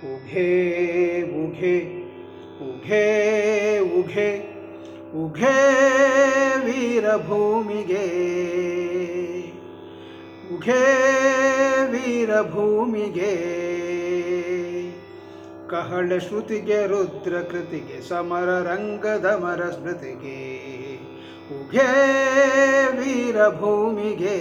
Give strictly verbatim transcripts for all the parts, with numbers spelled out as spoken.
ಉಘೇ ಉಘೇ ಉಘೇ ಉಘೇ ಉಘೇ ವೀರಭೂಮಿಗೆ ಉಘೇ ವೀರಭೂಮಿಗೆ ಕಹಳ ಶ್ರುತಿಗೆ ರುದ್ರ ಕೃತಿಗೆ ಸಮರ ರಂಗದಮರ ಸ್ಮೃತಿಗೆ ಉಘೇ ವೀರಭೂಮಿಗೆ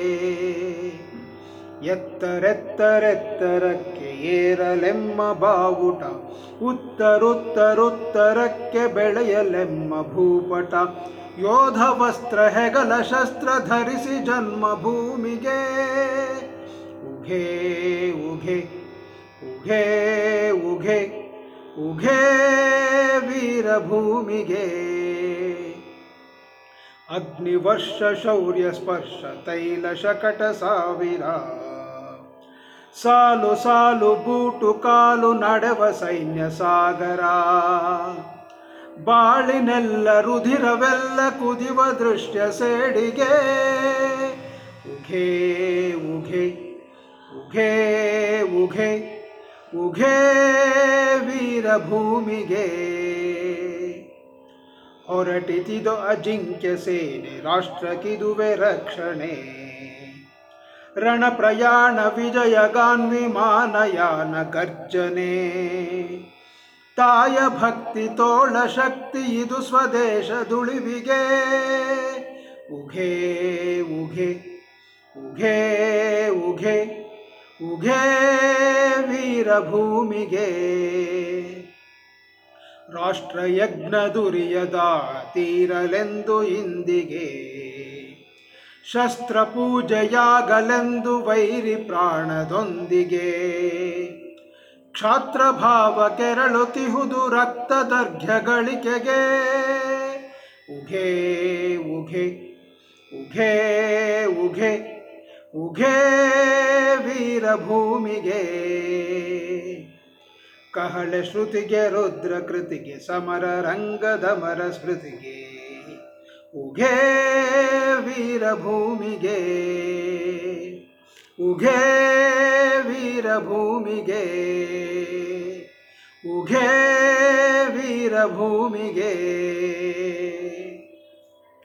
ಎತ್ತರೆತ್ತರೆತ್ತರಕ್ಕೆ ಏರಲೆಮ್ಮ ಬಾವುಟ ಉತ್ತರುತ್ತರುತ್ತರಕ್ಕೆ ಬೆಳೆಯಲೆಮ್ಮ ಭೂಪಟ ಯೋಧ ವಸ್ತ್ರ ಹೆಗಲ ಶಸ್ತ್ರ ಧರಿಸಿ ಜನ್ಮಭೂಮಿಗೆ ಉಘೇ ಉಘೇ ಉಘೇ ಉಘೇ ಉಘೇ ವೀರಭೂಮಿಗೆ ಅಗ್ನಿವರ್ಷ ಶೌರ್ಯ ಸ್ಪರ್ಶ ತೈಲ ಶಕಟ ಸಾವಿರ ಸಾಲು ಸಾಲು ಬೂಟು ಕಾಲು ನಡೆವ ಸೈನ್ಯ ಸಾಗರ ಬಾಳಿನೆಲ್ಲ ರುಧಿರವೆಲ್ಲ ಕುದಿವ ದೃಶ್ಯ ಸೇಡಿಗೆ ಉಘೇ ಉಘೇ ಉಘೇ ಉಘೇ ಉಘೇ ವೀರಭೂಮಿಗೆ ಹೊರಟಿತಿದು ಅಜಿಂಕ್ಯ ಸೇನೆ ರಾಷ್ಟ್ರಕ್ಕಿದುವೆ ರಕ್ಷಣೆ ರಣ ಪ್ರಯಾಣ ವಿಜಯಗಾನ್ ವಿಮಾನಯಾನ ಗರ್ಜನೆ ತಾಯ ಭಕ್ತಿ ತೋಳ ಶಕ್ತಿ ಇದು ಸ್ವದೇಶದುಳಿವಿಗೆ ಉಘೇ ಉಘೇ ಉಘೇ ಉಘೇ ಉಘೇ ವೀರಭೂಮಿಗೆ ರಾಷ್ಟ್ರಯಜ್ಞ ದುರಿಯದ ತೀರಲೆಂದು ಇಂದಿಗೆ ಶಸ್ತ್ರ ಪೂಜೆಯಾಗಲೆಂದು ವೈರಿ ಪ್ರಾಣದೊಂದಿಗೆ ಕ್ಷಾತ್ರಭಾವ ಕೆರಳುತಿಹುದು ರಕ್ತದರ್ಘ್ಯಗಳಿಕೆಗೆ ಉಘೇ ಉಘೇ ಉಘೇ ಉಘೇ ಉಘೇ ವೀರಭೂಮಿಗೆ ಕಹಳ ಶ್ರುತಿಗೆ ರುದ್ರ ಕೃತಿಗೆ ಸಮರ ರಂಗದಮರ ಸ್ಮೃತಿಗೆ ಉಘೇ ವೀರಭೂಮಿಗೆ ಉಘೇ ವೀರಭೂಮಿಗೆ ಉಘೇ ವೀರಭೂಮಿಗೆ